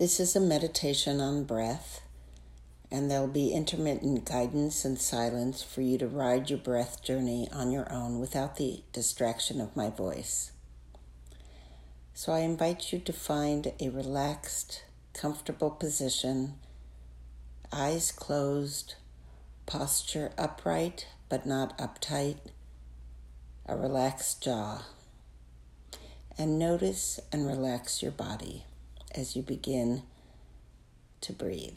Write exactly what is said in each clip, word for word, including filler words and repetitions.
This is a meditation on breath, and there'll be intermittent guidance and silence for you to ride your breath journey on your own without the distraction of my voice. So I invite you to find a relaxed, comfortable position, eyes closed, posture upright but not uptight, a relaxed jaw, and notice and relax your body as you begin to breathe.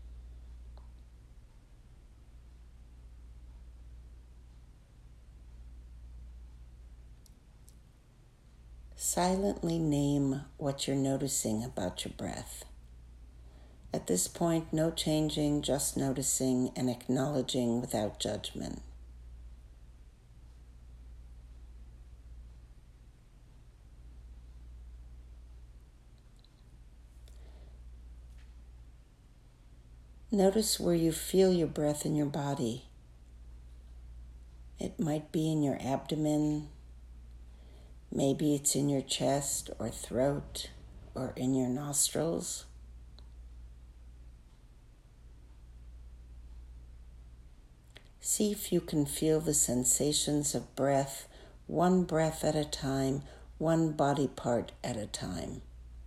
Silently name what you're noticing about your breath. At this point, no changing, just noticing and acknowledging without judgment. Notice where you feel your breath in your body. It might be in your abdomen, maybe it's in your chest or throat or in your nostrils. See if you can feel the sensations of breath, one breath at a time, one body part at a time.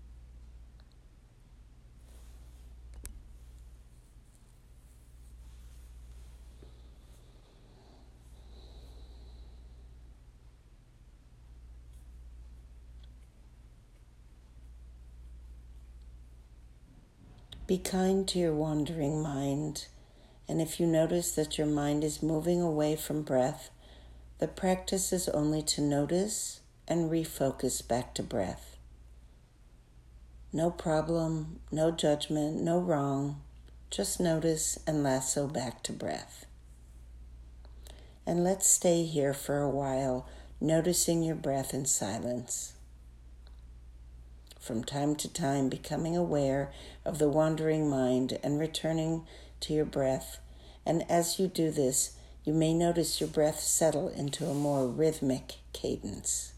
Be kind to your wandering mind, and if you notice that your mind is moving away from breath, the practice is only to notice and refocus back to breath. No problem, no judgment, no wrong, just notice and lasso back to breath. And let's stay here for a while, noticing your breath in silence. From time to time, becoming aware of the wandering mind and returning to your breath. And as you do this, you may notice your breath settle into a more rhythmic cadence.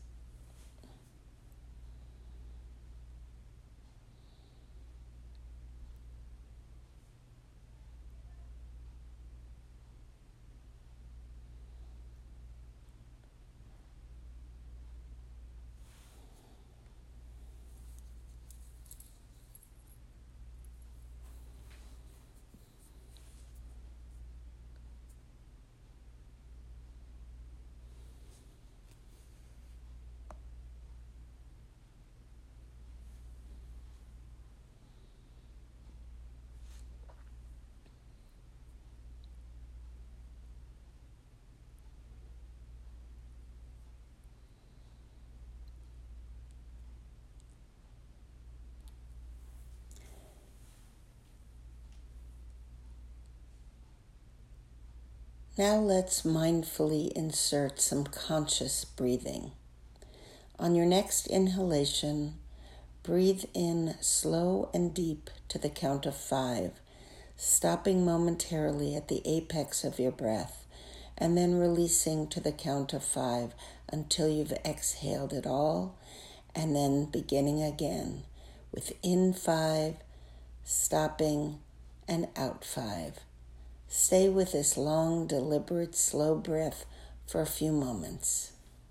Now let's mindfully insert some conscious breathing. On your next inhalation, breathe in slow and deep to the count of five, stopping momentarily at the apex of your breath, and then releasing to the count of five until you've exhaled it all, and then beginning again with in five, stopping, and out five. Stay with this long, deliberate, slow breath for a few moments.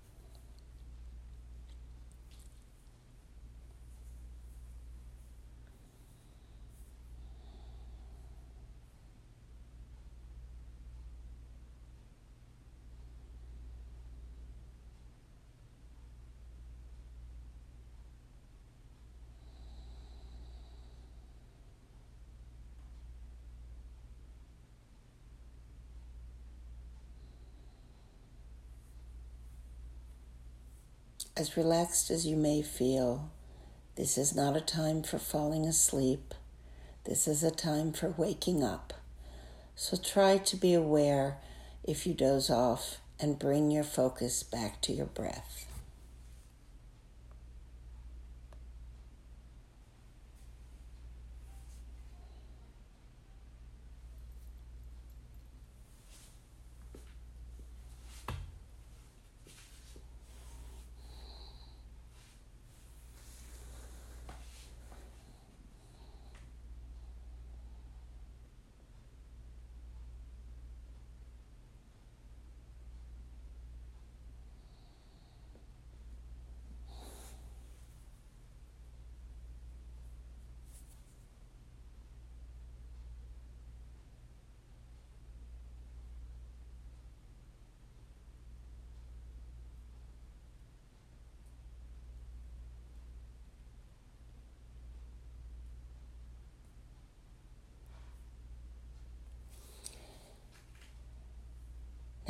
As relaxed as you may feel, this is not a time for falling asleep. This is a time for waking up. So try to be aware if you doze off and bring your focus back to your breath.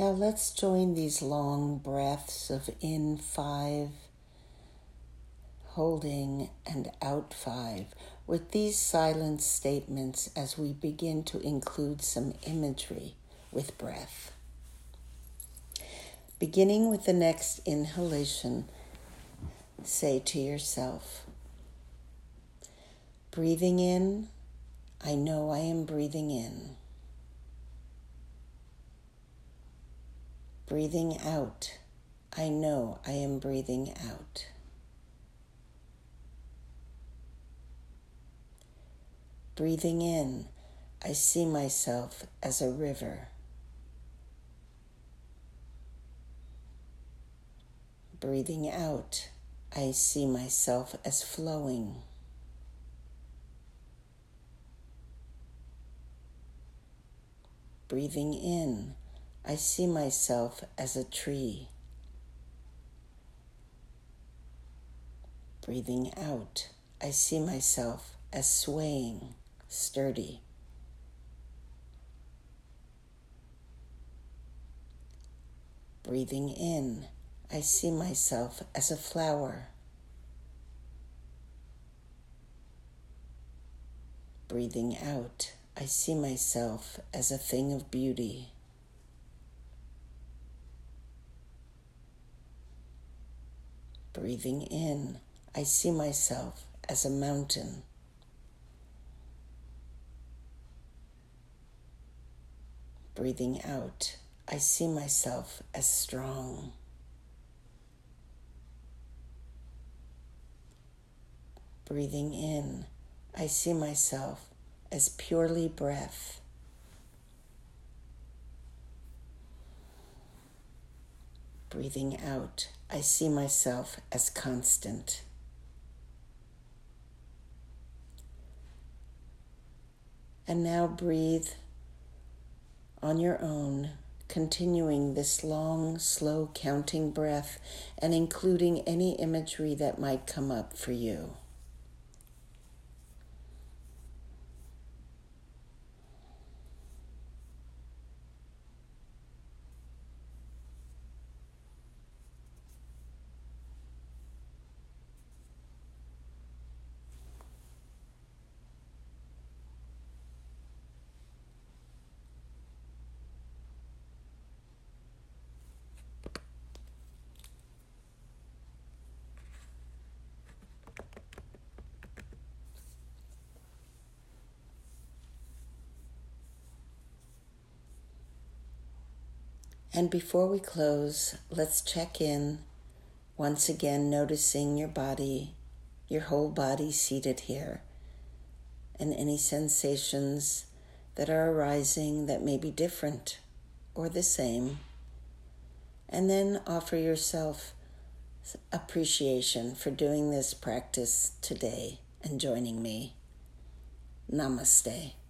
Now let's join these long breaths of in five, holding, and out five with these silent statements as we begin to include some imagery with breath. Beginning with the next inhalation, say to yourself, breathing in, I know I am breathing in. Breathing out, I know I am breathing out. Breathing in, I see myself as a river. Breathing out, I see myself as flowing. Breathing in, I see myself as a tree. Breathing out, I see myself as swaying, sturdy. Breathing in, I see myself as a flower. Breathing out, I see myself as a thing of beauty. Breathing in, I see myself as a mountain. Breathing out, I see myself as strong. Breathing in, I see myself as purely breath. Breathing out, I see myself as constant. And now breathe on your own, continuing this long, slow counting breath and including any imagery that might come up for you. And before we close, let's check in, once again noticing your body, your whole body seated here, and any sensations that are arising that may be different or the same. And then offer yourself appreciation for doing this practice today and joining me. Namaste.